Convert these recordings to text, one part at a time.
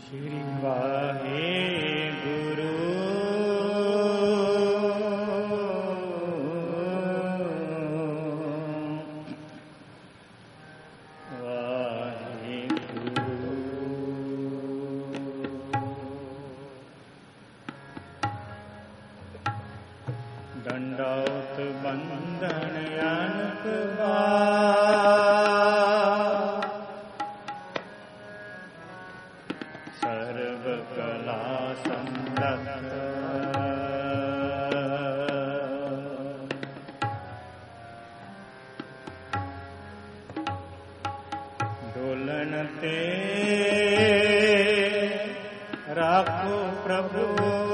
श्री वाहेगुरु दंडौत बंधन अनक सर्व कला संरत डोलन ते राखो प्रभु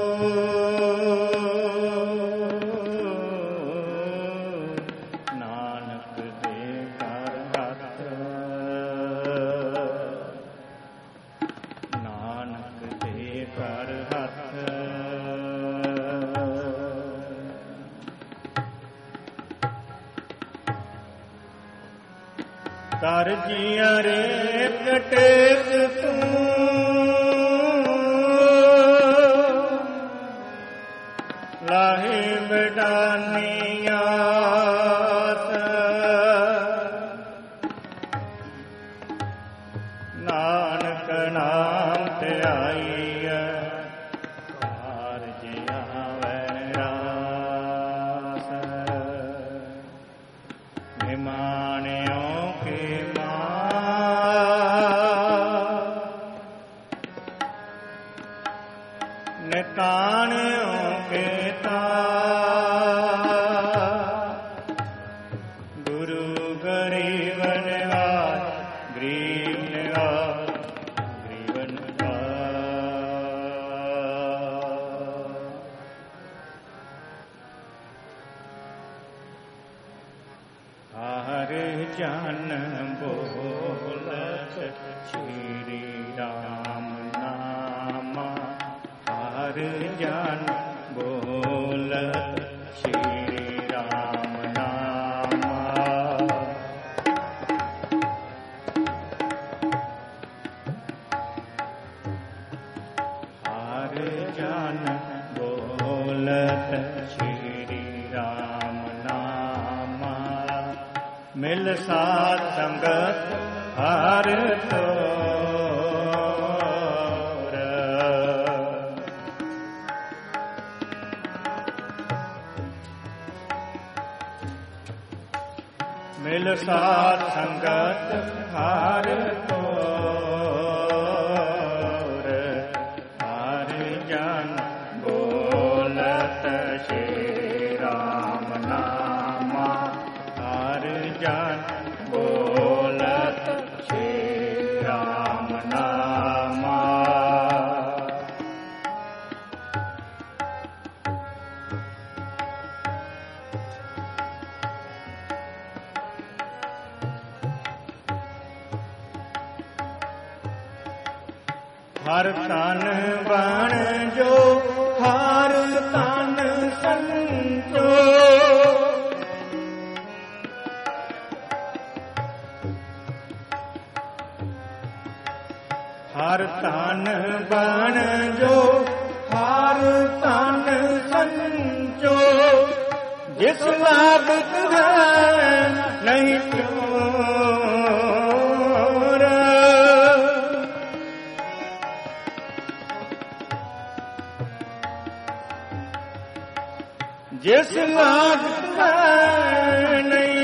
कर जिया रे कटेत तू लाहे बेडानिया नानक नाम ते आई कर जिया वैरास निमाण्यो निकाण्यों के गुरु गरीब निवास ग्रीव निवास ग्रीव निवास हर जन बोलत श्री राम नामा हर जन बोलत श्री राम नामा हर जन बोलत श्री राम नामा मिल साथ संगत हर तो मिल साथ संगत हार तोर हार जन बोलत श्री राम नामा हार जन बोलत श्री राम नामा हर तन बन जो हर तन संतो हर तन बन जो हर तन संचो जिस लागत है नहीं जिस लागत नहीं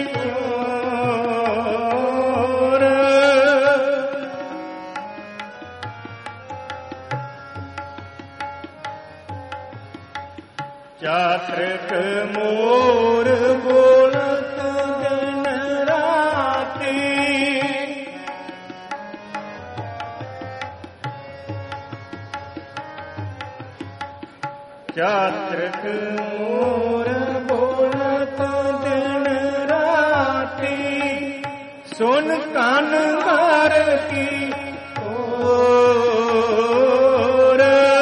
चोर चात्रिक मोर बोलत दिन राती चात्रिक मोर बोलत दिन राती सुन कान मार की ओर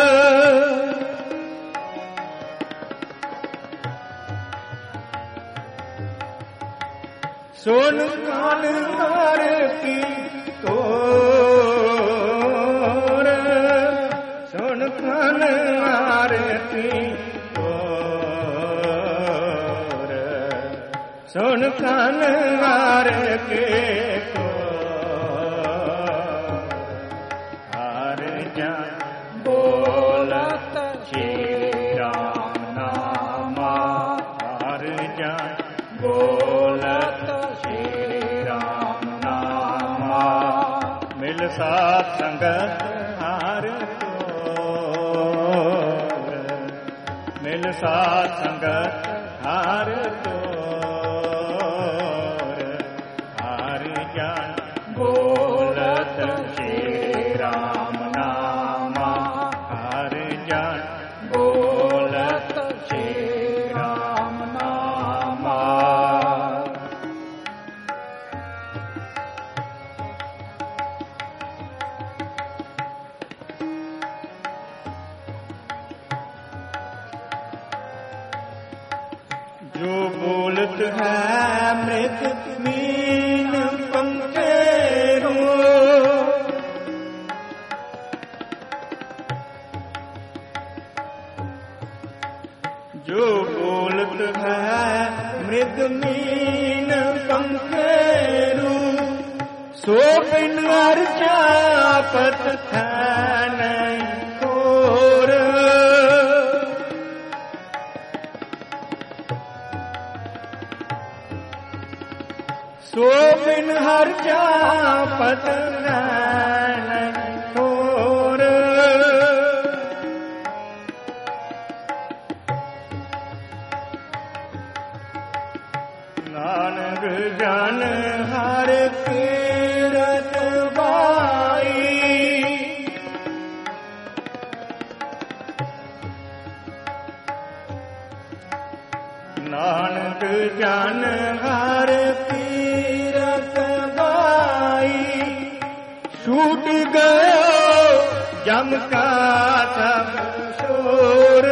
सुन कान मार की ओर ਕੀ ਕੋਰ, ਸੁਣ ਕਨ ਹਾਰ ਕੇ ਕੋਰ, ਹਾਰ ਜਾਣ ਬੋਲਤ ਸ਼੍ਰੀ ਰਾਮ ਨਾਮਾ, ਹਾਰ ਜਾਣ ਬੋਲਤ ਸ਼੍ਰੀ ਰਾਮ ਨਾਮਾ, ਮਿਲ ਸਾਧ ਸੰਗਤ ਹਾਰ ਤੋਰ, ਮਿਲ ਸਾਧ ਸੰਗਤ ਹਾਰ ਤੋਰ, ਹਾਰ ਜਾਣ ਬੋਲਤ ਸ਼੍ਰੀ ਰਾਮ ਨਾਮਾ, ਹਾਰ ਜਾਣ ਬੋਲਤ ਸ਼੍ਰੀ ਰਾਮ ਨਾਮਾ। ਜੋ ਬੋਲਤ ਹੈ ਮ੍ਰਿਤ ਮੀਨ ਪੰਖੇਰੂ, ਜੋ ਬੋਲਤ ਹੈ ਮ੍ਰਿਦ ਮੀਨ ਪੰਖੇਰੂ, ਸੋ ਬਿਨ ਅਰਚਾ ਪਤ ਹੈ ਨਹੀਂ ਕੋਰ, ਸੋ ਬਿਨ ਹਰ ਜਾਪਤ ਨਹੀਂ ਥੋਰ, ਨਾਨਕ ਜਨ ਹਰ ਕੀਰਤ ਬਾਈ, ਨਾਨਕ ਜਨ ਹਰ ਕੀਰਤ ਬਾਈ, ਛੂਟ ਗਇਓ ਜਮ ਕਾ ਸਭ ਸ਼ੋਰ,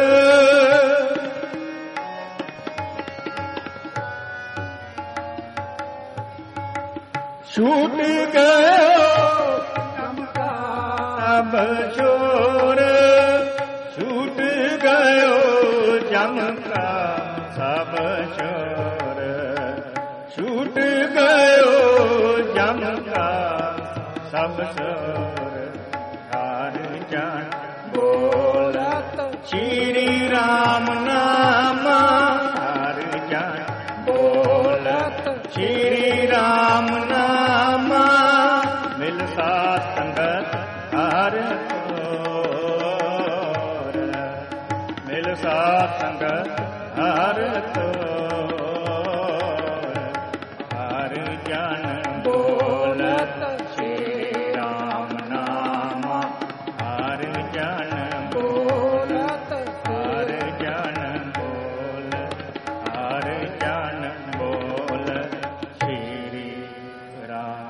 ਛੂਟ ਗਇਓ ਜਮ ਕਾ ਸਭ ਸ਼ੋਰ, ਛੂਟ ਗਇਓ ਜਮ ਕਾ ਸਭ ਸ਼ੋਰ, ਛੂਟ ਗਇਓ ਜਮ ਕਾ ਸਭ ਸ਼ੋਰ, ਹਾਰ ਜਾਣ ਬੋਲਤ ਸ਼੍ਰੀ ਰਾਮ ਨਾਮਾ, ਹਾਰ ਜਾਣ ਬੋਲਤ ਸ਼੍ਰੀ ਰਾਮ ਨਾਮਾ, ਮਿਲ ਸਾਧ ਸੰਗਤ ਹਾਰ ਤੋਰ, ਮਿਲ ਸਾਧ ਸੰਗਤ ਹਾਰ ਤੋਰ, ਹਾਰ ਜਾਣ ਬੋਲਤ ਸ਼੍ਰੀ ਰਾਮ ਨਾਮਾ, ਹਾਰ ਜਾਣ ਬੋਲਤ, ਹਾਰ ਜਾਣ ਬੋਲ, ਹਾਰ ਜਾਣ ਬੋਲ ਸ਼੍ਰੀ ਰਾਮ।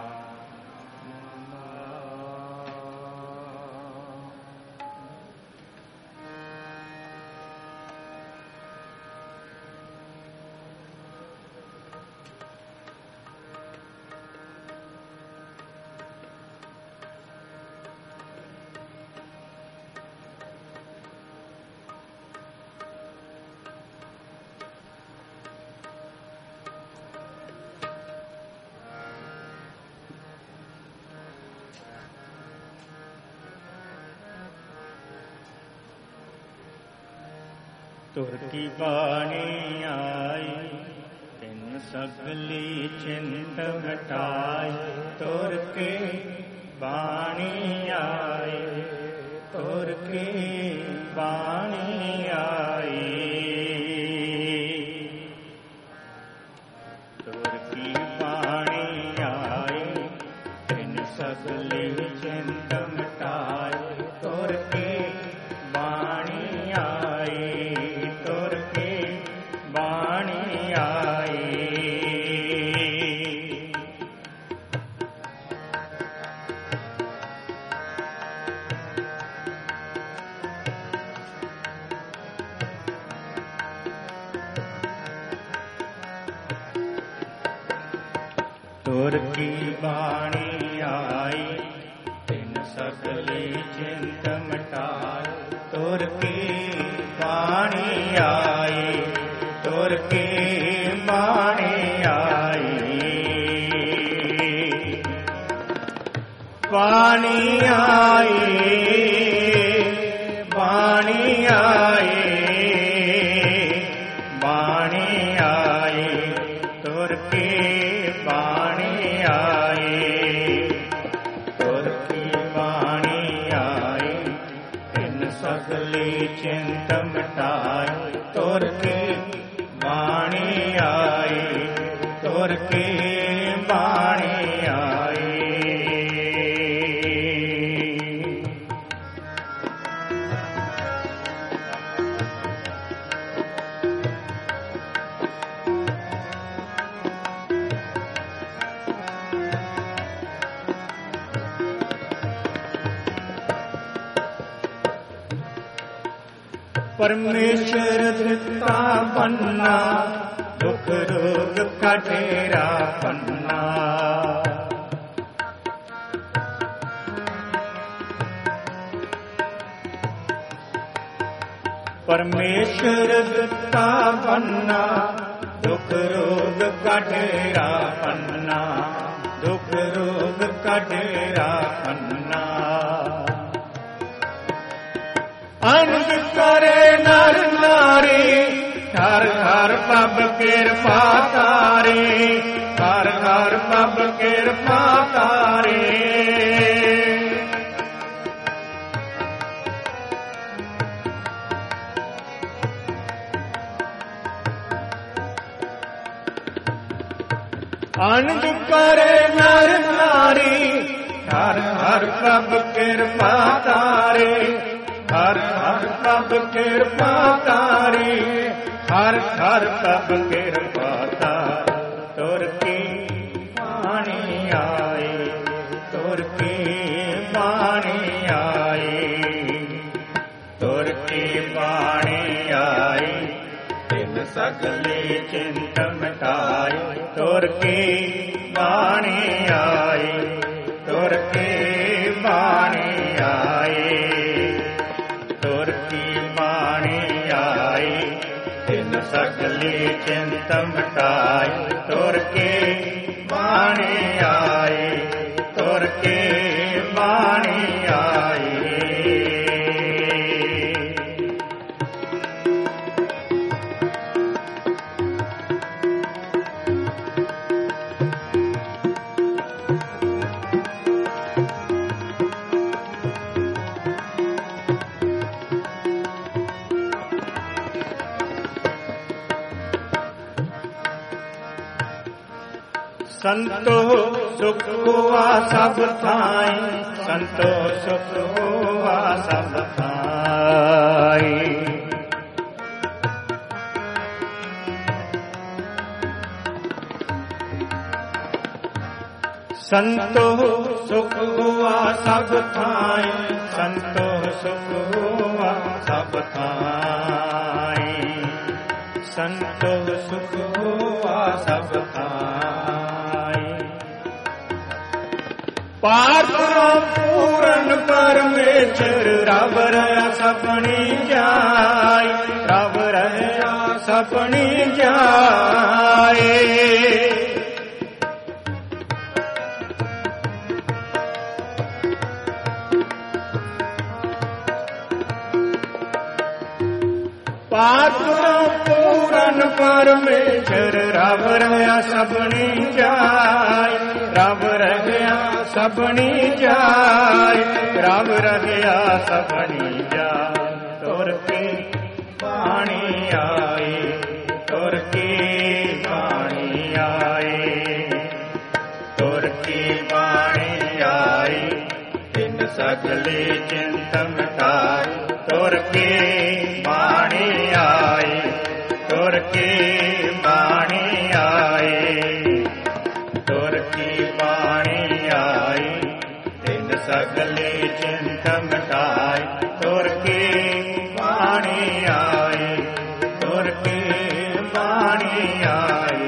ਤੁਰ ਕੀ ਬਾਣੀ ਆਈ, ਤਿਨ ਸਗਲੀ ਚਿੰਤ ਮਿਟਾਈ, ਤੁਰ ਕੀ ਬਾਣੀ ਆਈ, ਤੁਰ ਕੀ ਬਾਣੀ ਆਈ, ਤੁਰ ਕੀ ਬਾਣੀ ਆਈ, ਤਿਨ ਸਗਲੀ ਚਿੰਤ ਮਿਟਾਈ, ਤੁਰ ਕੀ ਬਾਣੀ ਆਈ, ਤੁਰ ਕੀ ਬਾਣੀ ਆਈ, ਤੁਰ ਕੀ ਬਾਣੀ ਆਈ, ਤਿਨ ਸਗਲੀ ਚਿੰਤ ਮਿਟਾਈ, ਤੁਰ ਕੀ बाणी आई, तुर की बाणी आई। बाणी आई, बाणी आई, बाणी आई, तुर की बाणी आई, तुर की बाणी आई, इन सगली चिंत मिटाई, तुर की बाणी आई, तुर की बाणी आई। परमेश्वर दिता पन्ना, दुख रोग का ढेरा पन्ना। परमेश्वर दिता पन्ना, दुख रोग का ढेरा पन्ना, दुख रोग का ढेरा पन्ना। अंत करे नर नारी, हर हर पब कृपा तारे, हर हर पब कृपा तारे। अंत करे नर नारी, हर हर पब कृपा तारे, हर हर पब कृपा तारी, हर हर पब कृपा तारी। तुर की बाणी आई, तुर की बाणी आई, तुर की बाणी आई, इन सगली चिंत मिटाई, तुर की बाणी आई, तुर की बाणी आई, तुर की बाणी आई, इन सगली चिंत मिटाई, तुर की बाणी आई, तुर की बाणी आई। संतो सुख हुआ सब थाई, संतो सुख हुआ सब थाई। संतो सुख हुआ सब थाई, संतो सुख हुआ सब थाई, संतो सुख हुआ सब थाई। पात्र पूरन परमेश्वर, रब रहा सपनी जाय, रब रहा सपनी जाय। पात्र पूरन परमेश्वर, रब रहा सपनी जाय, रब रहा सपनी जाय, रब रहा सपनी जाय। तुर की बाणी आई, तुर की बाणी आई, तुर की बाणी आई, इन सगली चिंत मिटाई, तुर की बाणी आई, तुर की बाणी आई, तुर की बाणी आई, इन सगली चिंत मिटाई, तुर की बाणी आई, तुर की बाणी आई।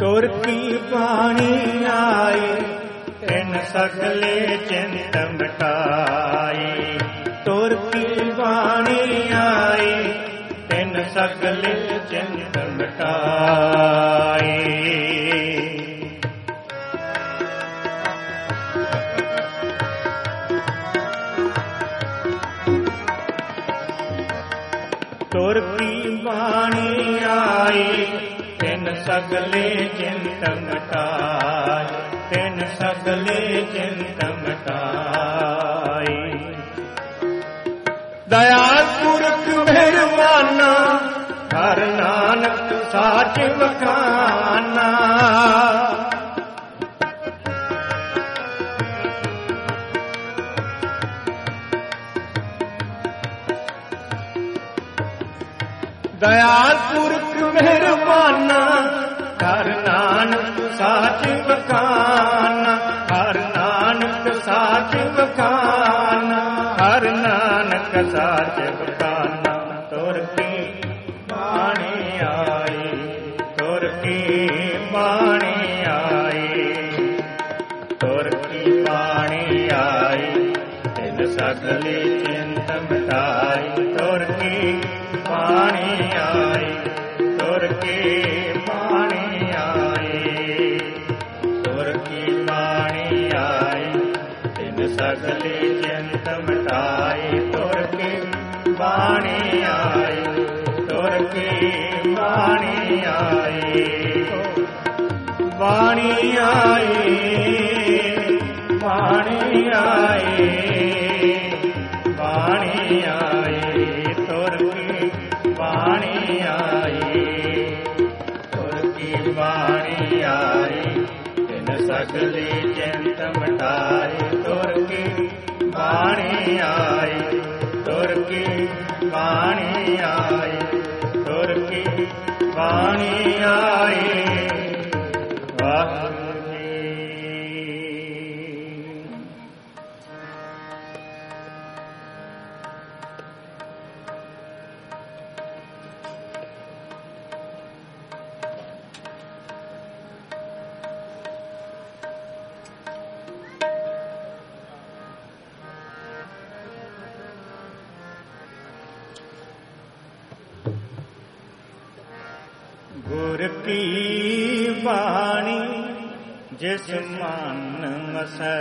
ਤੁਰ ਕੀ ਬਾਣੀ ਆਈ, ਤਿਨ ਸਗਲੇ ਚਿੰਤ ਮਿਟਾਈ। ਤੁਰ ਕੀ ਬਾਣੀ ਆਈ, ਤਿਨ ਸਗਲੇ ਚਿੰਤ ਮਿਟਾਈ। ਤੁਰ ਕੀ ਬਾਣੀ ਆਈ, ਤਿਨ ਸਗਲੇ ਚਿੰਤ ਮਿਟਾਈ। ਤਿਨ ਸਗਲੇ ਚਿੰਤ ਮਿਟਾਈ। ਦਇਆਲ ਪੁਰਖ ਮਿਹਰਬਾਨਾ, ਹਰ ਨਾਨਕ ਸਾਚ ਵਖਾਨਾ। ਦਇਆਲ ਪੁਰਖ ਮਿਹਰਬਾਨਾ, ਹਰ ਨਾਨਕ ਸਾਚ ਵਖਾਨਾ। ਹਰ ਨਾਨਕ ਸਾਚ ਵਖਾਨਾ। ਹਰ ਨਾਨਕ ਸਾਚ ਵਖਾਨਾ। ਤੁਰ ਕੀ ਬਾਣੀ ਆਈ, ਤੁਰ ਕੀ ਬਾਣੀ ਆਈ। ਤੁਰ ਕੀ ਬਾਣੀ ਆਈ, ਤਿਨ ਸਗਲੇ ਚਿੰਤ ਮਿਟਾਈ। ਤੁਰ ਕੀ ਬਾਣੀ ਆਈ, ਤੁਰ ਕੀ ਬਾਣੀ ਆਈ। ਤੁਰ ਕੀ ਬਾਣੀ ਆਈ, ਤਿਨ ਸਗਲੇ ਚਿੰਤ ਮਿਟਾਈ। ਤੁਰ ਕੀ ਬਾਣੀ ਆਈ, ਤੁਰ ਕੀ ਬਾਣੀ ਆਈ। ਬਾਣੀ ਆਈ, ਬਾਣੀ ਆਈ, ਬਾਣੀ ਆਈ। ਤੁਰ ਕੀ ਬਾਣੀ ਆਈ, ਤੁਰ ਕੀ ਬਾਣੀ ਆਈ। ਤਿਨ ਸਗਲੇ ਚਿੰਤ ਮਿਟਾਈ। ਤੁਰ ਕੀ ਬਾਣੀ ਆਈ, ਤੁਰ ਕੀ ਬਾਣੀ ਆਈ। ਤੁਰ ਕੀ ਬਾਣੀ ਆਈ। ਵਾਹਿਗੁਰੂ ਜੀ। ਗੁਰ ਕੀ ਬਾਣੀ ਜਿਸ ਮਨ ਵਸੈ।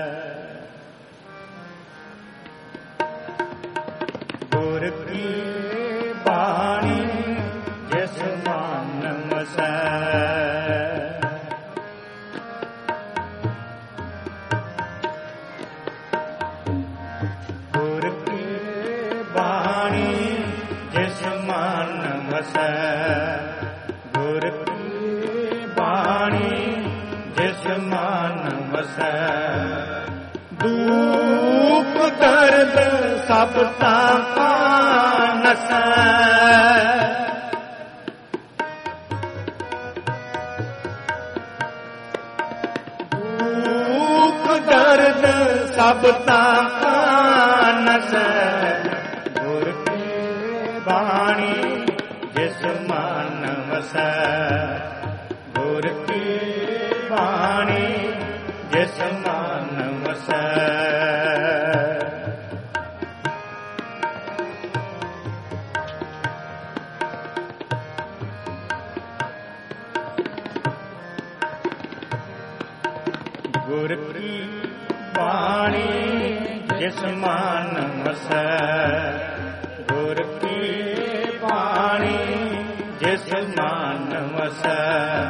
ਗੁਰ ਕੀ ਬਾਣੀ ਜਿਸ ਮਨ ਵਸੈ। ਗੁਰ ਕੀ ਬਾਣੀ ਜਿਸ ਮਨ ਵਸੈ। ਗੁਰ ਕੀ ਬਾਣੀ ਜਿਸ ਮਨ ਵਸੈ। ਦੁਖ ਦਰਦ ਸਭ ਤਾਂ ਨਸੈ। ਦੁਖ ਦਰਦ ਸਭ ਤਾਂ ਨਸੈ। ਗੁਰ ਕੀ ਬਾਣੀ ਜਿਸ ਮਨ ਵਸੈ। ਗੁਰ ਕੀ ਬਾਣੀ ਜਿਸ ਮਨ ਵਸੈ। ਗੁਰ ਕੀ ਬਾਣੀ ਜਿਸ ਮਨ ਵਸੈ। ਗੁਰ ਕੀ ਬਾਣੀ ਜਿਸ ਮਨ ਵਸੈ।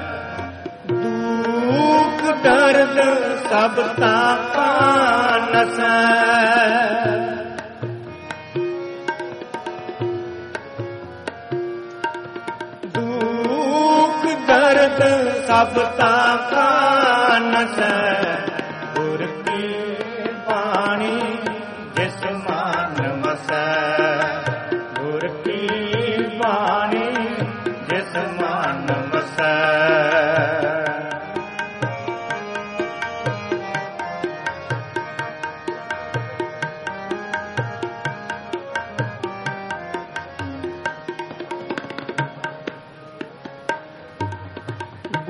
ਦੁਖ ਦਰਦ ਸਭ ਤਾਂ ਨਸੈ। ਦੁਖ ਦਰਦ ਸਭ ਤਾਂ ਨਸੈ। ਗੁਰ ਕੀ ਬਾਣੀ ਜਿਸ ਮਨ ਵਸੈ। ਗੁਰ ਕੀ ਬਾਣੀ ਜਿਸ ਮਨ ਵਸੈ।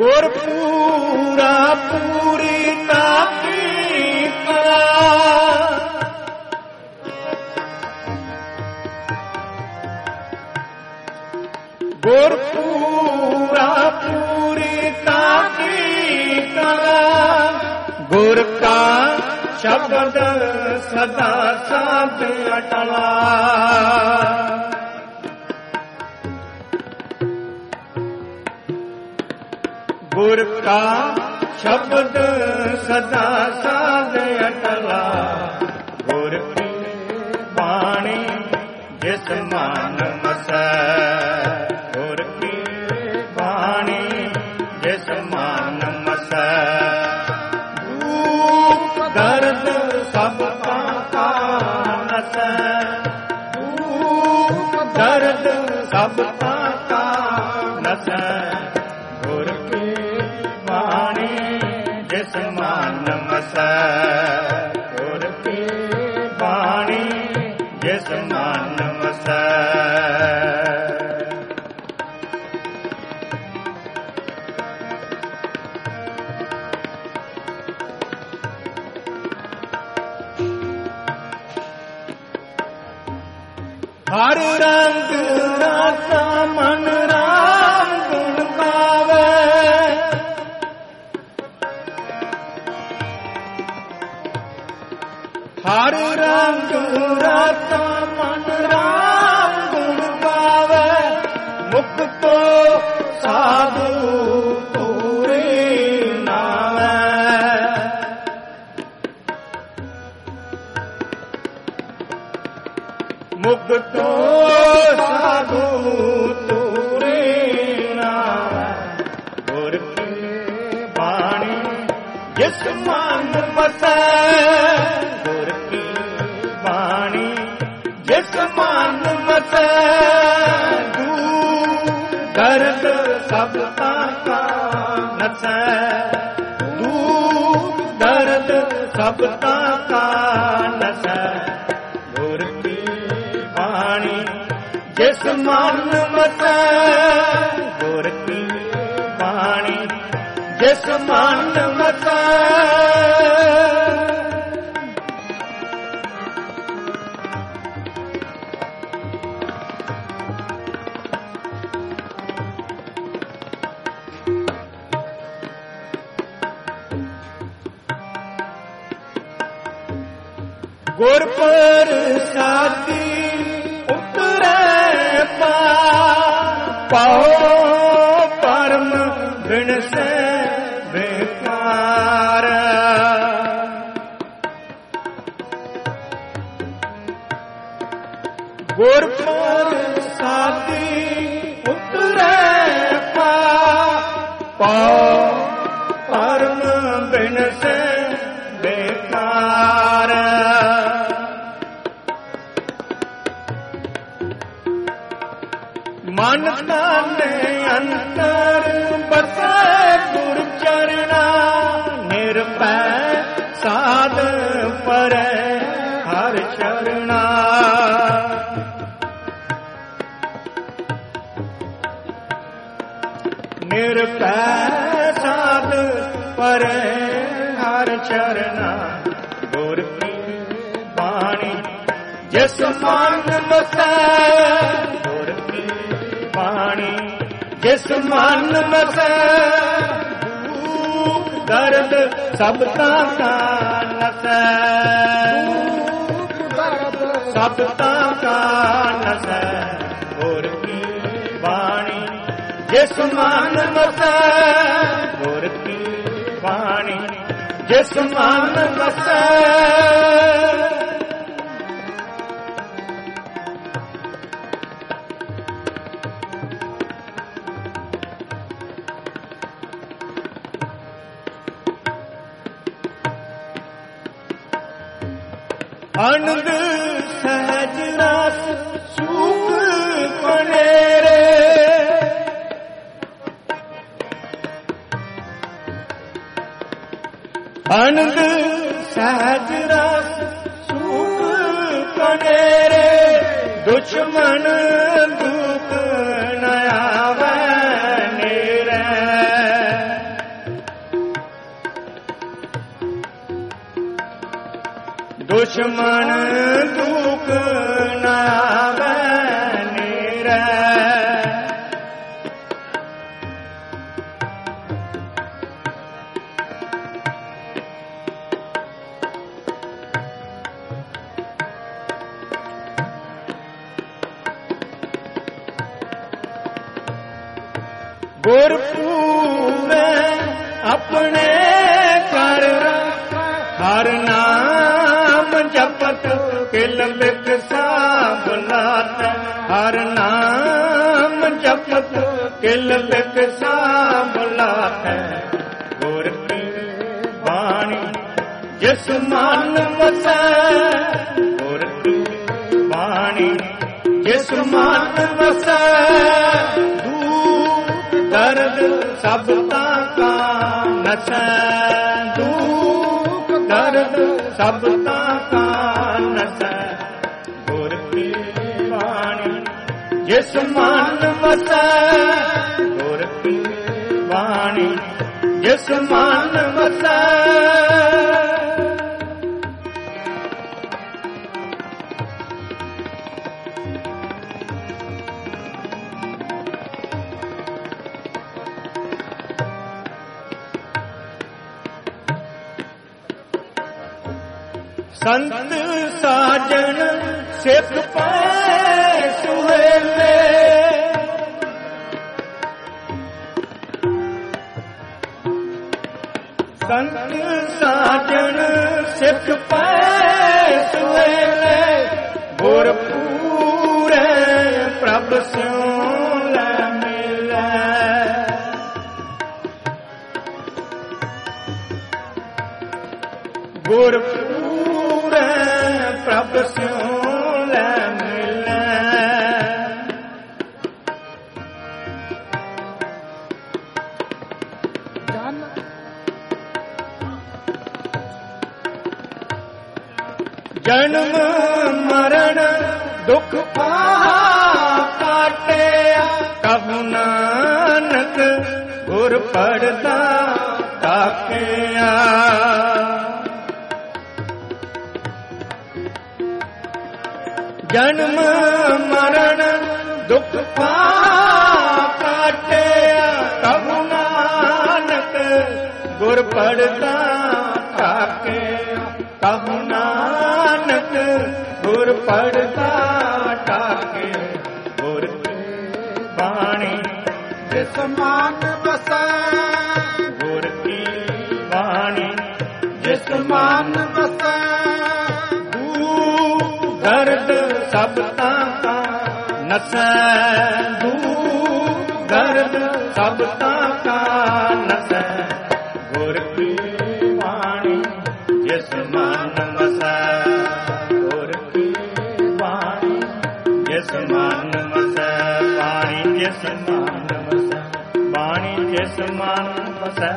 ਗੁਰ ਪੂਰਾ ਪੂਰੀ ਤਾਕੀ ਕਲਾ, ਗੁਰ ਪੂਰਾ ਪੂਰੀ ਤਾਕੀ ਕਲਾ, ਗੁਰ ਕਾ ਸ਼ਬਦ ਸਦਾ ਸਾਧ ਅਟਲਾ। ਗੁਰ ਕਾ ਸ਼ਬਦ ਸਦਾ ਸਾਧ ਅਟਲਾ, ਗੁਰ ਕੀ ਬਾਣੀ ਜਿਸ ਮਨ ਵਸੈ, ਗੁਰ ਕੀ ਬਾਣੀ ਜਿਸ ਮਨ ਵਸੈ। ਦੁਖ ਦਰਦ ਸਭ ਕਾ ਨਸੈ, ਦੁਖ ਦਰਦ ਸਭ ਕਾ ਨਸੈ, ਗੁਰ ਕੀ ਬਾਣੀ ਜਿਸ ਮਨ ਵਸੈ, ਗੁਰ ਕੀ ਬਾਣੀ ਜਿਸ ਮਨ ਵਸੈ। ਹਰ ਰੰਗ ਰਾਤਾ ਮਨ ਰਾਮ ਗੁਣ ਗਾਵੇ, ਹਰ ਰੰਗ ਰਾਤਾ ਮਨ ਰਾਮ ਗੁਣ ਗਾਵੇ, ਮੁਕਤੋ ਸਾਧੂ ਪੂਰੀ ਨਾਵੇ। ਮੁਕਤੋ ਸਾਧੂ ਪੂਰੀ ਨਾਵੇ, ਗੁਰ ਕੀ ਬਾਣੀ ਜਿਸ ਮਨ ਵਸੈ, ਗੁਰ ਕੀ ਬਾਣੀ ਜਿਸ ਮਨ ਵਸੈ। ਦੁਖ ਦਰਦ ਸਭ ਕਾ ਨਸੈ, ਦੁਖ ਦਰਦ ਸਭ ਕਾ ਨਸੈ, ਗੁਰ ਕੀ ਬਾਣੀ ਜਿਸ ਮਨ ਵਸੈ, ਗੁਰ ਕੀ ਬਾਣੀ ਜਿਸ ਮਨ ਵਸੈ। ਗੁਰ ਪ੍ਰਸਾਦੀ ਉਤਰੈ ਪਾਉ, ਪਰਮ ਬਿਨ ਸੇ ਬੇਕਾਰ। ਗੁਰ ਪ੍ਰਸਾਦੀ ਉਤਰੈ ਪਾਉ, ਪਰਮ ਬਿਨ ਸੇ ਬੇਕਾਰ। ਮਨ ਤਨ ਅੰਤਰ ਬਸੈ ਗੁਰ ਚਰਣਾ, ਨਿਰਭੈ ਸਾਧ ਪਰੈ ਹਰਿ ਚਰਣਾ। ਨਿਰਭੈ ਸਾਧ ਪਰੈ ਹਰਿ ਚਰਣਾ, ਗੁਰ ਕੀ ਬਾਣੀ ਜਿਸ ਮਨ ਵਸੈ, ਗੁਰ ਕੀ ਬਾਣੀ ਜਿਸ ਮਨ ਵਸੈ। ਦੁਖ ਦਰਦ ਸਭ ਕਾ ਨਸੈ, ਸਭ ਕਾ ਨਸੈ, ਗੁਰ ਕੀ ਬਾਣੀ ਜਿਸ ਮਨ ਵਸੈ, ਗੁਰ ਕੀ ਬਾਣੀ ਜਿਸ ਮਨ ਵਸੈ। ਆਨੰਦ ਸਹਿਜ ਰਸ ਸੁਖ ਪਨੇਰੇ, ਆਨੰਦ ਸਹਿਜ ਰਸ ਸੁਖ ਪਨੇਰੇ, ਦੁਸ਼ਮਨ ਦੁਖ ਨ ਆਵੈ ਨੇਰੇ। ਦੁਸ਼ਮਣ ਦੁਖ ਨਾ ਆਵੇ ਨੇਰੇ। ਗੁਰ ਪੂਰੇ ਆਪਣੇ ਘਰ ਹਰ ਨਾਮ ਜਪਤ ਕਿਲ ਬਿਕ ਸਾਬ ਲਾਤ। ਹਰ ਨਾਮ ਜਪਤ ਕਿਲ ਬਿਕ ਸਾਬ ਲਾਤ। ਗੁਰ ਕੀ ਬਾਣੀ ਜਿਸ ਮਨ ਵਸੈ। ਗੁਰ ਕੀ ਬਾਣੀ ਜਿਸ ਮਨ ਵਸੈ। ਦਰਦ ਸਭ ਕਾ ਨਸੈ। ਦੁਖ ਦਰਦ ਸਭ ਕਾ ਨਸੈ। ਗੁਰ ਕੀ ਬਾਣੀ ਜਿਸ ਮਨ ਵਸੈ। ਗੁਰ ਕੀ ਬਾਣੀ ਜਿਸ ਮਨ ਵਸੈ। ਸੰਤ ਸਾਜਣ ਸਿੱਖ ਪੈ ਸੁਹੇਲੇ। ਸੰਤ ਸਾਜਣ ਸਿੱਖ ਪੈ ਸੁਹੇਲੇ। ਗੁਰ ਪੂਰੇ ਪ੍ਰਭ ਸਿਉ ਲੈ ਮਿਲੈ। ਗੁਰ ਪ੍ਰਭ ਸਿਉ ਲੈ ਮਿਲੈ। ਜਨਮ ਮਰਨ ਦੁਖ ਪਾਪ ਕਾਟਿਆ। ਕਹੁ ਨਾਨਕ ਗੁਰ ਪੜਦਾ ਤਾਕਿਆ। ਜਨਮ ਮਰਨ ਦੁਖ ਪਾਪ ਕਾਟਿਆ। ਕਹੁ ਨਾਨਕ ਗੁਰ ਪੜਦਾ ਤਾਕਿਆ। ਕਹੁ ਨਾਨਕ ਗੁਰ ਪੜਦਾ ਤਾਕਿਆ। ਗੁਰ ਕੀ ਬਾਣੀ ਜਿਸ ਮਨ ਵਸੈ। ਗੁਰ ਕੀ ਬਾਣੀ ਜਿਸ ਮਨ ਵਸੈ। ਦਰਦ ਸਭ ਕਾ ਨਸੈ। ਦੁਖ ਦਰਦ ਸਭ ਕਾ ਨਸੈ। ਗੁਰ ਕੀ ਬਾਣੀ ਜਿਸ ਮਨ ਵਸੈ। ਗੁਰ ਕੀ ਬਾਣੀ ਜਿਸ ਮਨ ਵਸੈ। ਬਾਣੀ ਜਿਸ ਮਨ ਵਸੈ। ਬਾਣੀ ਜਿਸ ਮਨ ਵਸੈ।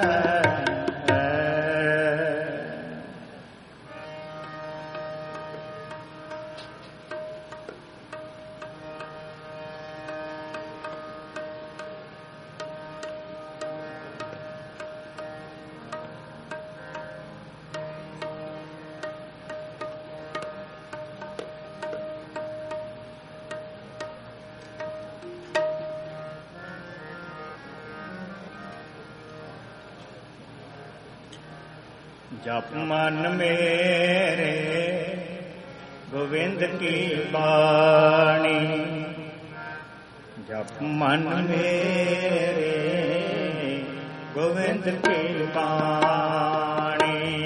ਜਪ ਮਨ ਮੇਰੇ ਗੋਵਿੰਦ ਕੀ ਬਾਣੀ। ਜਪ ਮਨ ਮੇਰੇ ਗੋਵਿੰਦ ਕੀ ਬਾਣੀ।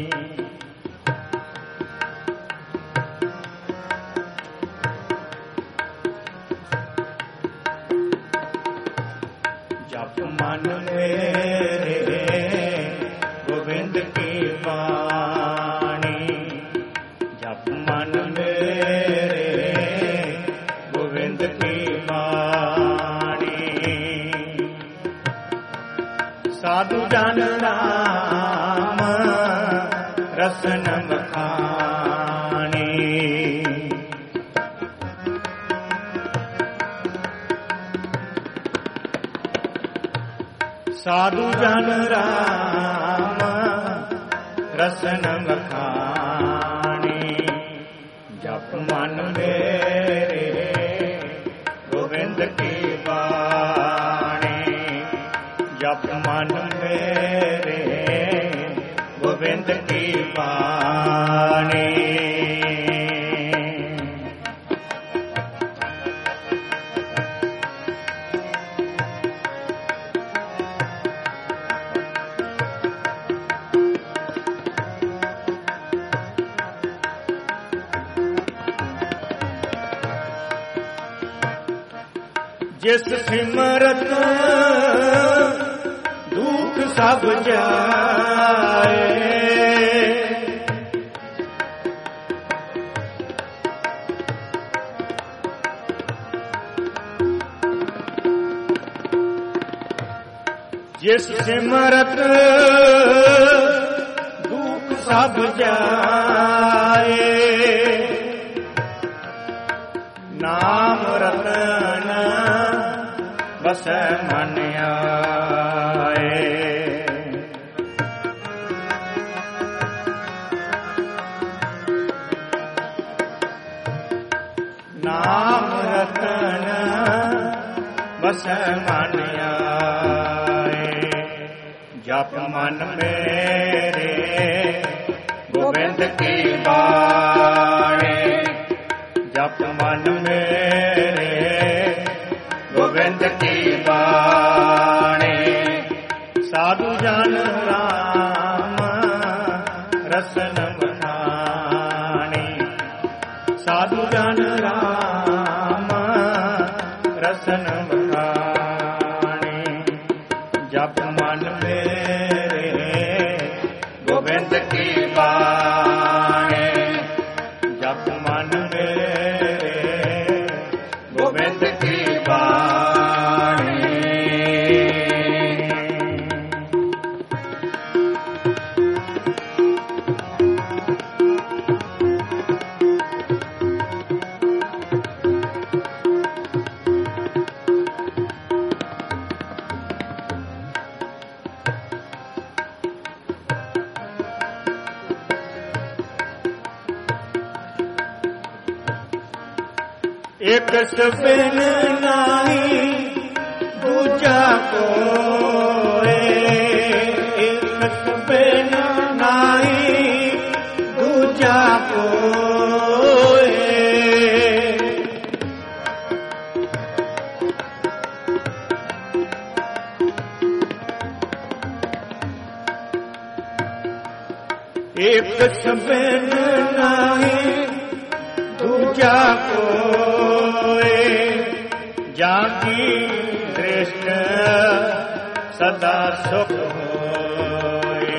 ਜਪ ਮਨ ਮੇਰੇ ਗੋਵਿੰਦ ਕੀ ਬਾਣੀ। ਜਪ ਮਨ ਮੇਰੇ ਗੋਵਿੰਦ ਕੀ ਬਾਣੀ। ਸਾਧੂ ਜਨ ਨਾਮ ਰਸਨ ਮਖਾਣੀ। ਸਾਧੂ ਜਨ ਰਾਮ ਰਸਨ ਮਖਾਣੀ। मन मेरे गोविंद की बाणी, जप मन मेरे गोविंद की बाणी। जिस सिमरत दुख सब जाए, जिस सिमरत दुख सब जाए, नाम रतन बसै मन आए। नाम रतन बसै मन आए, जप मन मेरे गोविंद की बाणी, जप मन मेरे गोविंद की बाणी। साधु जन राम रसन बखानी, साधु जन राम रसन बखानी, जप मन मेरे गोविंद की बाणी, जप मन मेरे गोविंद की बाणी। एक सबिन नाही दूजा कोई, एक सबिन नाही दूजा कोई। एक सबिन नाही दूजा कोई, जाकी दृष्टि सदा सुख होए।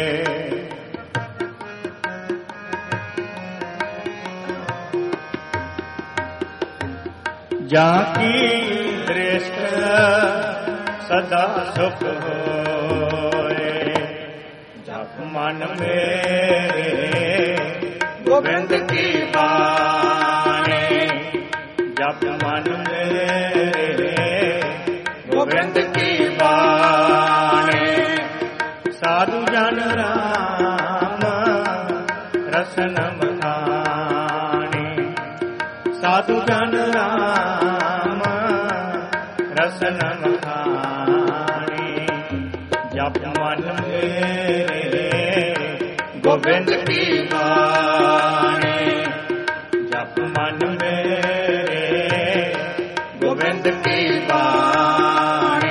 जाकी दृष्टि सदा सुख होए, जप मन मेरे गोविंद की बाणी, जप मन मेरे गोविंद की बाणी। साधु जन राम रसन बखानी, साधु जन राम रसन बखानी, जप मन मेरे गोविंद की बाणी, जप मन मेरे गोविंद की बाणी।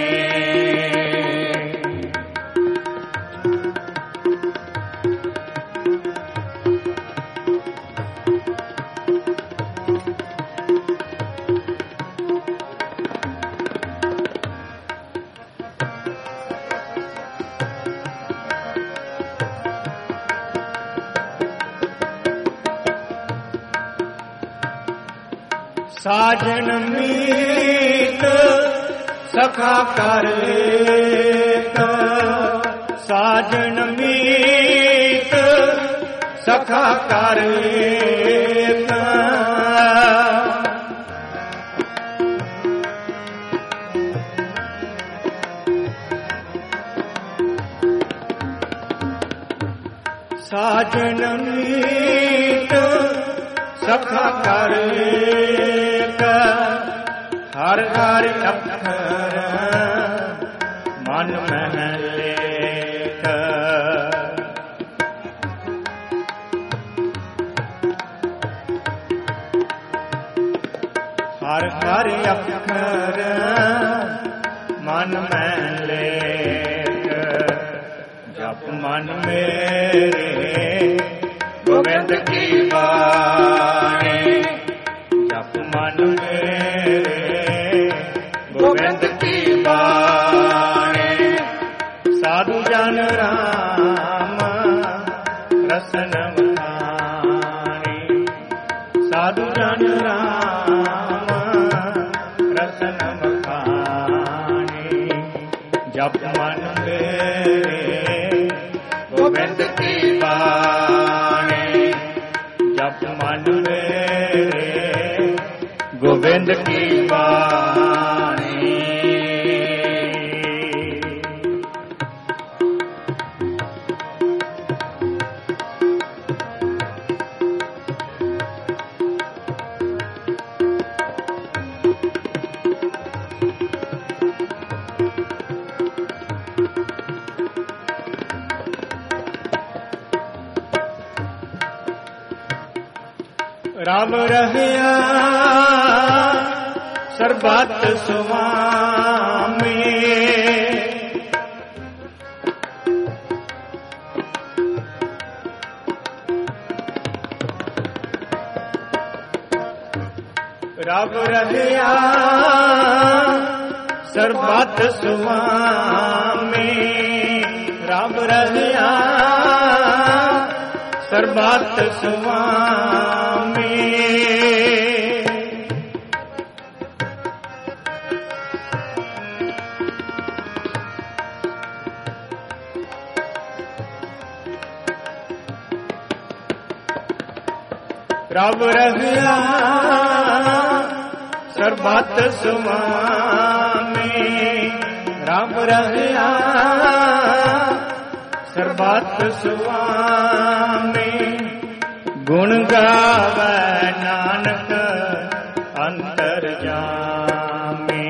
साजन मीत सखा कर लेत, साजन मीत सखा कर लेत। साजन मीत सखा कर हर हर अक्षर मन में लेख। हर हर अक्षर मन में लेख। जप मन मेरे गोविंद की वाणी। जप मन मेरे गोविंद की वाणी। साधु जन राम रसन बखानी। साधु जन राम रसन बखानी। जप मन मेरे गोविंद की वाणी। जप मन मेरे गोविंद की वाणी। राम रहिया सर्बत स्वामी। राम रहिया सर्बत स्वामी। राम रहिया सर्बत स्वामी। रब रहिया सर्बत स्वामी। रब रहिया सर्बत स्वामी। गुण गावै नानक अंतर जामी।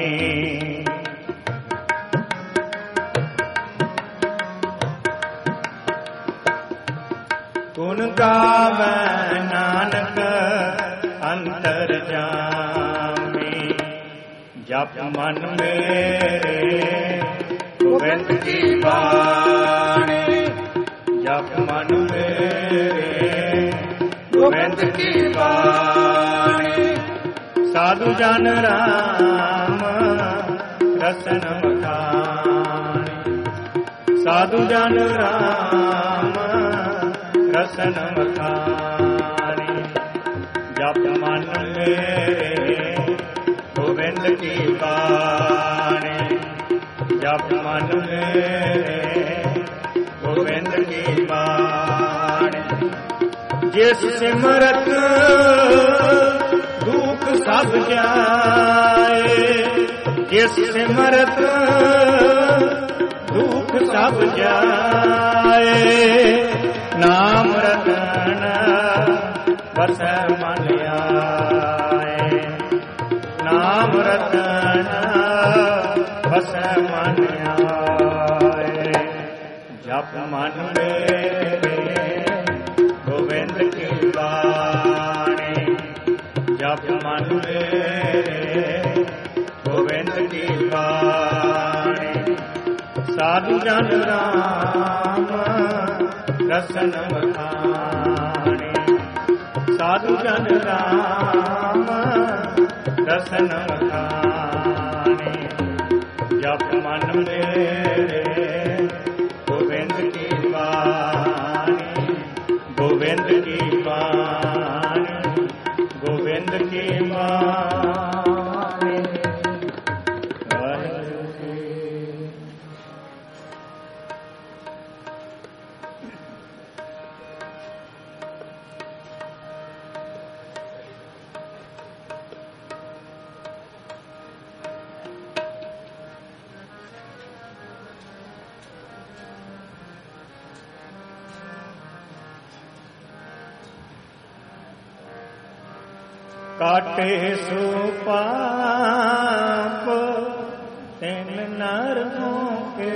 गुण गावै नानक अंतर जामी। जप मन मेरे गोविंद की वाणी। जप मन मेरे गोविंद की वाणी। साधु जन राम रसन बखानी। साधु जन राम रसन बखानी। जप मन मेरे गोविंद की वाणी। जप मन मेरे गोविंद की वाणी। जिस सिमरत दुख सब जाए। जिस सिमरत दुख सब जाए। नाम रतन बसै मन आए। नाम रतन बसै मन आए। जप मन मेरे गोविंद की वाणी। जप मन मेरे गोविंद की वाणी। साधु जन राम रसन बखानी। साधु जन राम रसन बखानी। जप मन मेरे गोविंद की वाणी। गोविंद की वाणी। गोविंद की वाणी। काटे सो पाप तिन नरकों के।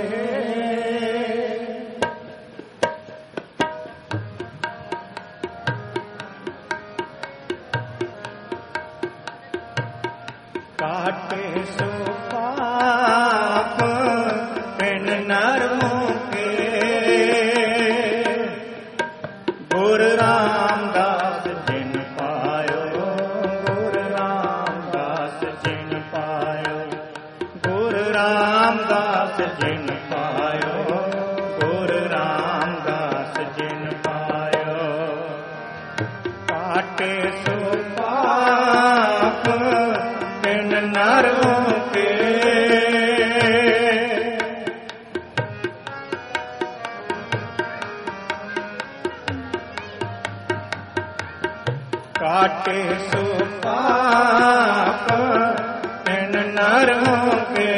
काटे सो पाप तिन नरकों के। गुरु रामदास जिन पायो, गुरु रामदास जिन पायो, गुरु रामदास जिन पायो, गुरु रामदास जिन पायो। काटे सो पाप तिन नरकों के। काटे सो पाप तिन नरकों के।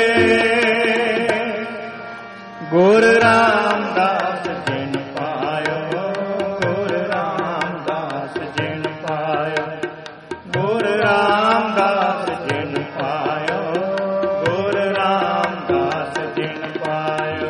गुरु रामदास जिन पायो, गुरु रामदास जिन पायो, गुरु रामदास जिन पायो, गुरु रामदास जिन पायो।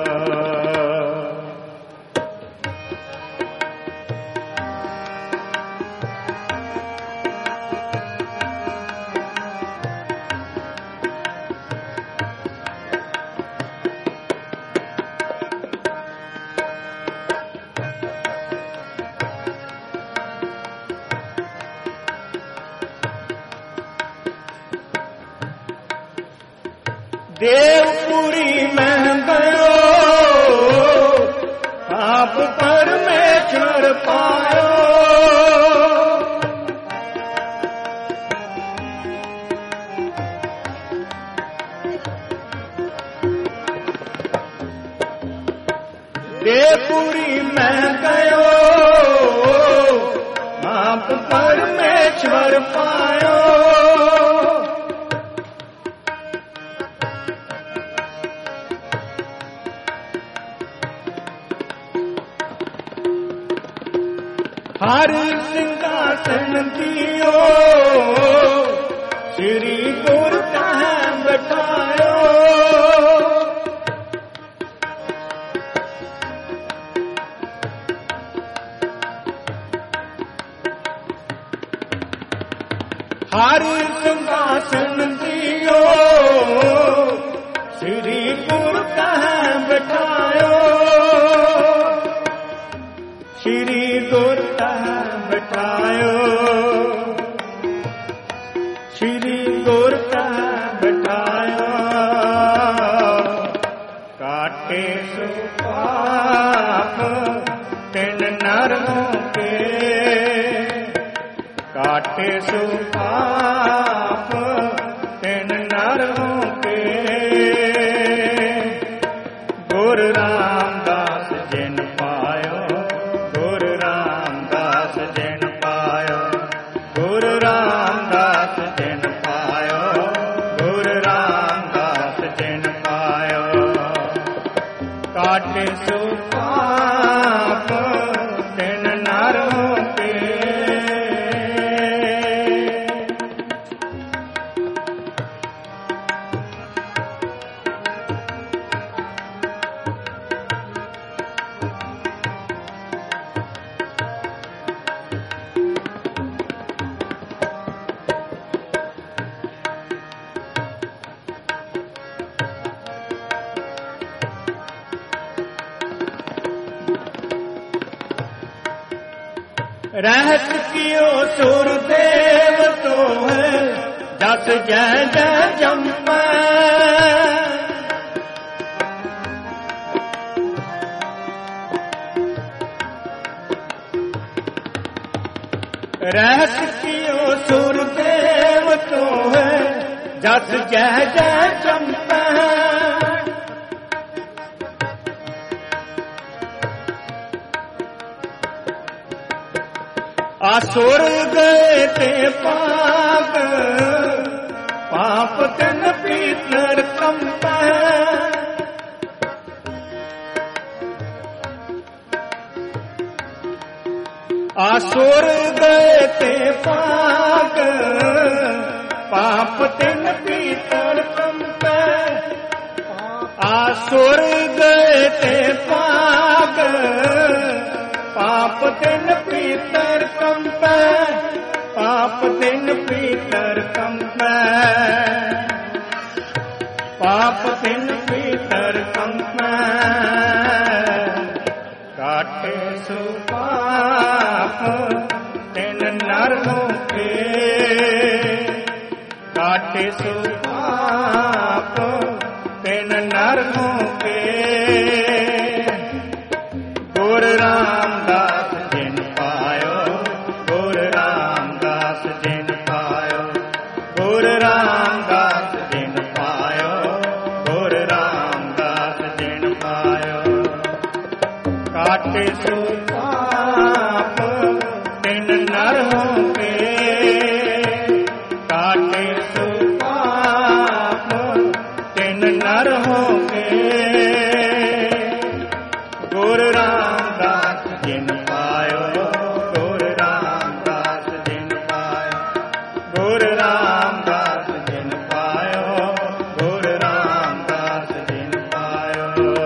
देवपुरी में गयो आप परमेश्वर पायो। देवपुरी में गयो आप परमेश्वर पायो। हर सिंहासन दियो श्री गुरु कहाँ बैठायो। हर सिंहासन दियो श्री गुरु कहाँ बैठायो। श्री गुरु कहाँ बैठायो, श्री गुरु कहाँ बैठायो। काटे सो पाप तिन नरकों के। काटे सो पाप तिन नरकों के। गुरु रामदास जिन पायो, गुरु रामदास जिन पायो, गुरु रामदास जिन पायो, गुरु रामदास जिन पायो। काटे सो पाप तिन नरकों के। रहत कियो सुरदेव तो है जस जय जय जम्पै। रहत कियो सुरदेव तो है जस जय जय जम्पै। आसुर गए ते पाप पाप तिन भीतर कंपै। आसुर गए ते पाग, पाप तिन पीतर कंपै। आसुर गए ते पाग, पाप तिन पीतर कंपै। पाप तिन पीतर कंपै, पाप तिन पीतर कंपै। काटे सो पाप तिन नर होके, काटे सो पाप तिन नर होके। गुर रामदास जिन पायो, गुर रामदास जिन पायो, गुर रामदास जिन पायो, गुर रामदास जिन पायो। काटे सो पाप तिन नर होके, काटे सो पाप तिन नर होके। गुर रामदास जिन पायो, गुर रामदास जिन पायो, गुर रामदास जिन पायो, गुर रामदास जिन पायो।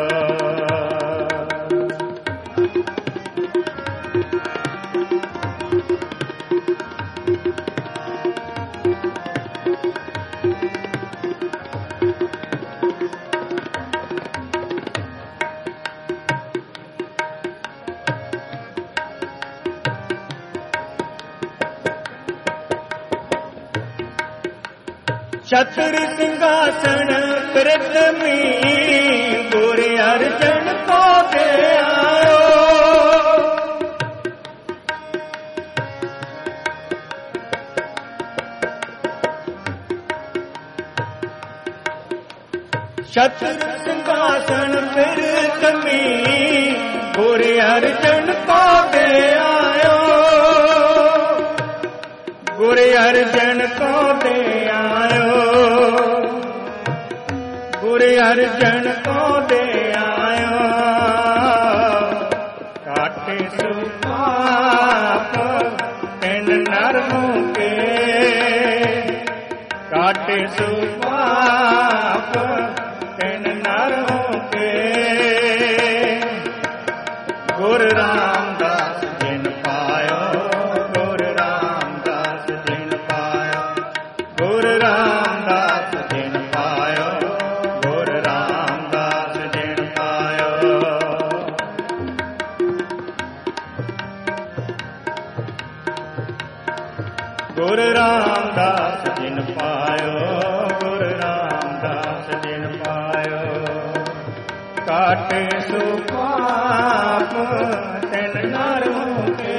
छत्र सिंहासन प्रथमी, गुर अर्जन को दे आयो। छत्र सिंहासन प्रथमी, गुर अर्जन को दे आयो। गुर अर्जन को दे आयो, गुर अर्जन को दे आयो। काटे सो पाप तिन नर होके, काटे सो पाप तिन नर होके। गुर रामदास जिन पायो, गुर रामदास जिन पायो, गुर रामदास जिन पायो, गुर रामदास जिन पायो। गुर रामदास जिन पायो, गुर रामदास जिन पायो। काटे सो पाप तिन नर होके,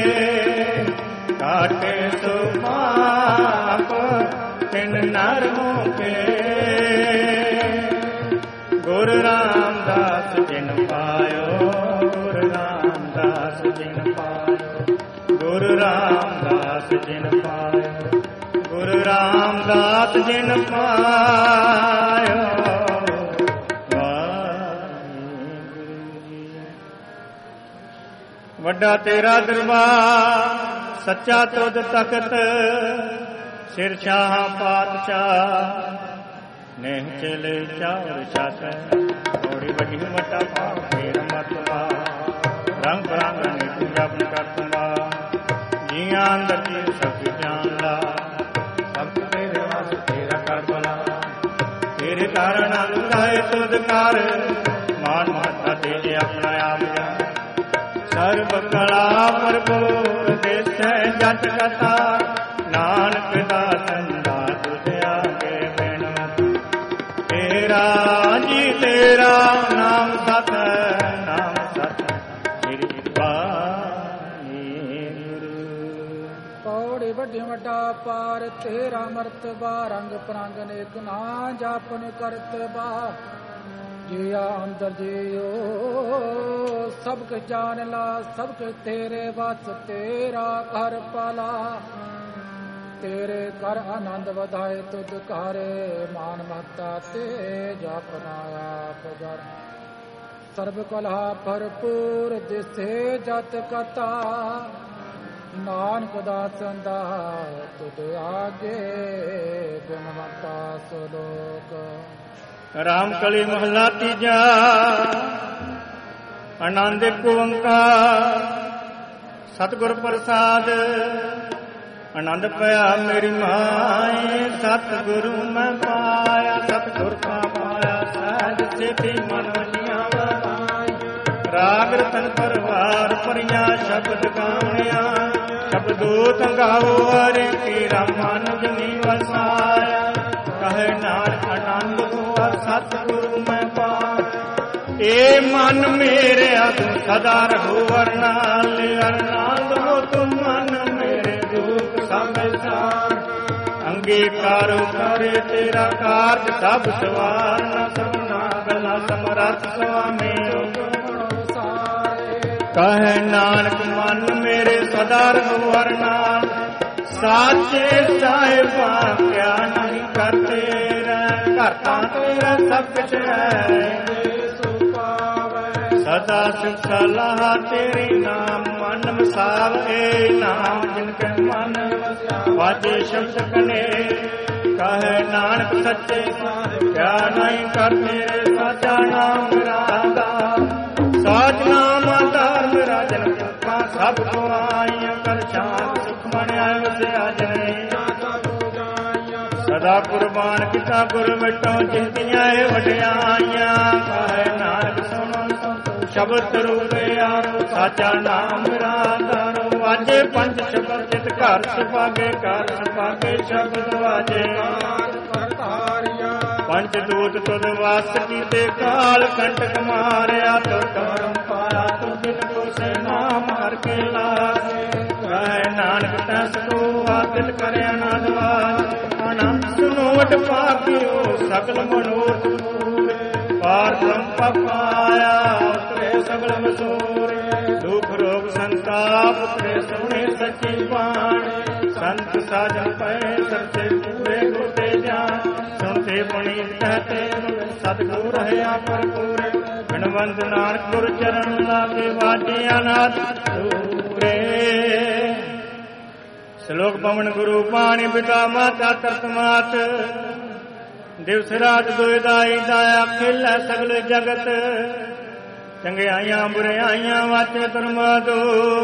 काटे सो पाप तिन नर होके। गुर रामदास जिन पायो, गुर रामदास जिन पायो, गुर रामदास जिन पायो, गुर रामदास जिन पायो। वड्डा तेरा दरबार, सच्चा तुद तख्त, सिर शाह पातशाह। नेह चले चार छत, थोड़ी बड़ी वड्डा पाप मेरा मतवा। रंग बरंग ने जप करतुमा, जिया अंदर की सब जान ला। सब तेरे वास तेरा कर बला, तेरे कारण अनुदाय तुद कर। मान माता तेरे अपना आप जा, सर्व कला भरपूर देश है जट कथा। नानक दासन तुझ आगे बेनत, तेरा जी तेरा नाम सत, नाम सत श्री वाहिगुरु। पौड़ी वड्डी वड्डा पार तेरा मर्तबा। रंग परंग नेक ना जापन करतबा। जिया अंदर जियो सबक जान ला। सबक तेरे बस तेरा घर पाला। तेरे कर आनंद वधाए तुद करे। मान महता ते जापनाया पुजार। सर्व कला भरपूर दिसे जत कथा। ਨਾਨਕ ਦਾਸਨ ਦਾ ਤੁਧ ਆਗੇ ਬਿਨਵੰਤਾ ਸਲੋਕ। ਰਾਮ ਕਲੀ ਮਹਲਾ ਤੀਜਾ। ਆਨੰਦ ਇੱਕ ਓੰਕਾਰ ਸਤਿਗੁਰ ਪ੍ਰਸਾਦ। ਆਨੰਦ ਪਿਆ ਮੇਰੀ ਮਾਏ ਸਤਿਗੁਰੂ ਮੈਂ ਪਾਇਆ। ਸਤਿਗੁਰ ਕਾ ਪਾਇਆ ਸਹਿਜ ਸਿੱਧੀ ਮਨ ਵਜੀਆਂ ਵਸਾਈ। ਰਾਗ ਰਤਨ ਪਰਵਾਰ ਭਰੀਆਂ ਸ਼ਬਦ ਗਾਉਣਿਆ। ਸ਼ਬਦੋ ਤੰਗਾਓ ਹਰਿ ਤੇਰਾ ਮਨ ਜਨੀ ਵਸਾਇਆ। ਕਹੇ ਨਾਨਕ ਆਨੰਦ ਹੋਆ ਸਤਿਗੁਰੂ ਮੈਂ ਪਾਇਆ। ਏ ਮਨ ਮੇਰਿਆ ਤੂੰ ਸਦਾ ਰਹੋ ਅਰਨਾਲ। ਅਰਨਾਲ ਹੋ ਤੂੰ ਮਨ ਮੇਰੇ ਦੁਖ ਸਭ ਸਾਰ। ਅੰਗੀਕਾਰੋ ਕਰੇ ਤੇਰਾ ਕਾਰਜ ਸਭ ਸਵਾਰਨਾ। ਸਭਨਾ ਗਲਾ ਸਮਰੱਥ ਸੁਆਮੀ ਕਹੇ ਨਾਨਕ ਮਨ ਮੇਰੇ ਸਦਾ ਰਹੋ ਅਰਨਾਲ। ਸਾਚੇ ਸਾਹਿਬਾ ਕਿਆ ਨਹੀਂ ਕਰਦੇ ਰਹਿ। ਘਰ ਤਾਂ ਤੇਰਾ ਸਭ ਕੁਛ ਹੈ ਸਦਾ ਸੁਖ ਸਲਾਹ ਤੇਰੀ ਨਾਮ ਮਨ ਵਸਾਵੇ। ਨਾਮ ਜਿਨ ਕੇ ਮਨ ਵਾਜੇ ਸ਼ਬਦ ਕਨੇ। ਕਹੇ ਨਾਨਕ ਸੱਚੇ ਕਿਆ ਨਹੀਂ ਕਰਦੇ ਸਾਚਾ ਨਾਮ ਰਾਦਾ। ਸਾਚ ਨਾਮ ਆਧਾਰ ਮੇਰਾ ਜਨ ਪੁੱਖਾਂ ਸਭ ਗਵਾਈਆਂ। ਕਰ ਸ਼ਾਂਤ ਸੁਖ ਮਣਿਆ ਵਸਿਆ ਜਨੇ। ਸਦਾ ਕੁਰਬਾਨ ਕੀਤਾ ਗੁਰ ਮਿਟੋ ਜਿੰਦੀਆਂ ਇਹ ਵਡਿਆਈਆਂ। ਕਹੇ ਨਾਨਕ ਸੁਣੋ ਸ਼ਬਦ ਰੂਪਿਆ ਸਾਚਾ ਨਾਮ ਰਾਧਾਰੋ। ਵਾਜੇ ਪੰਜ ਸ਼ਬਦ ਜਿਤ ਘਰ ਸੁਭਾਗੇ ਘਰ ਸੁਭਾਗੇ ਸ਼ਬਦ ਵਾਜੇ। ਪੰਜ ਦੂਤ ਤੁਧ ਵਾਸ ਕੀਤੇ ਕਾਲ ਕੰਟਕ ਮਾਰਿਆ। ਤੁਰ ਕਰਮ ਪਾਇਆ ਤੁਰ ਬਿਨ ਕੋਸੇ ਨਾਮ ਹਰ ਕੇ ਲਾਗੇ। ਕਹੇ ਨਾਨਕ ਤੈਸ ਕੋ ਆਦਿਲ ਕਰਿਆ ਨਾਦਵਾਜ। ਆਨੰਦ ਸੁਨੋ ਵਡ ਪਾਪਿਓ ਸਗਲ ਮਨੋਰਥ ਪੂਰੇ। ਪਾਰ ਬ੍ਰਹਮ ਪਾਇਆ ਉਤਰੇ ਸਗਲ ਮਸੂਰੇ। ਦੁਖ ਰੋਗ ਸੰਤਾਪ ਉਤਰੇ ਸੋਹਣੇ ਸੱਚੀ ਬਾਣੀ। ਸੰਤ ਸਾਜਨ ਪਏ ਸੱਚੇ ਪੂਰੇ ਗੁਰ ਤੇ ਜਾਣ। ਸੁਣਤੇ ਪੁਨੀਤ ਕਹਤੇ ਸਤਿਗੁਰ ਰਹਿਆ ਭਰਪੂਰੇ। ਬਿਨਵੰਤ ਨਾਨਕ ਗੁਰ ਚਰਨ ਲਾਗੇ ਵਾਜਿਆ ਨਾਦ ਪੂਰੇ। ਸ਼ਲੋਕ ਪਵਨ ਗੁਰੂ ਪਾਣੀ ਪਿਤਾ ਮਾਤਾ ਤਰਤ ਮਾਤ। ਦਿਵਸ ਰਾਤ ਦੁਇ ਦਾਈ ਦਾਇਆ ਖੇਲਾ ਸਗਲ ਜਗਤ। ਚੰਗਿਆਈਆਂ ਬੁਰਿਆਈਆਂ ਵਾਚੇ ਧਰਮਾ ਦੋ।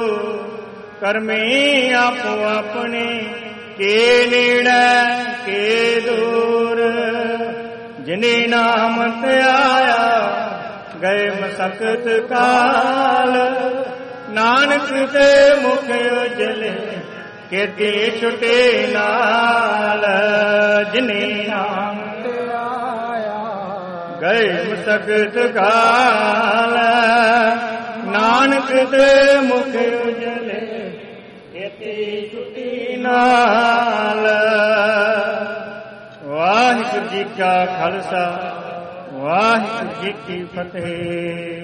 ਕਰਮੀ ਆਪੋ ਆਪਣੇ ਕੇ ਨੇੜੇ ਕੇ ਦੂਰ। ਜਿਨੇ ਨਾਮ ਤੇ ਆਇਆ ਗਏ ਮਸਕਤ ਕਾਲ। ਨਾਨਕ ਤੇ ਮੁਖ ਉਜਲੇ ਕੀਤੀ ਛੁਟੇ ਨਾਲ। ਜਿਨੇ ਨਾਮ ਤੇ ਆਇਆ ਗਏ ਮਸਕਤ ਕਾਲ। ਨਾਨਕ ਤੇ ਮੁਖ ਉਜਲੇ ਕੀਤੀ ਛੁਟੀ ਨਾਲ। ਵਾਹਿਗੁਰੂ ਜੀ ਕਾ ਖਾਲਸਾ ਵਾਹਿਗੁਰੂ ਜੀ ਕੀ ਫਤਿਹ।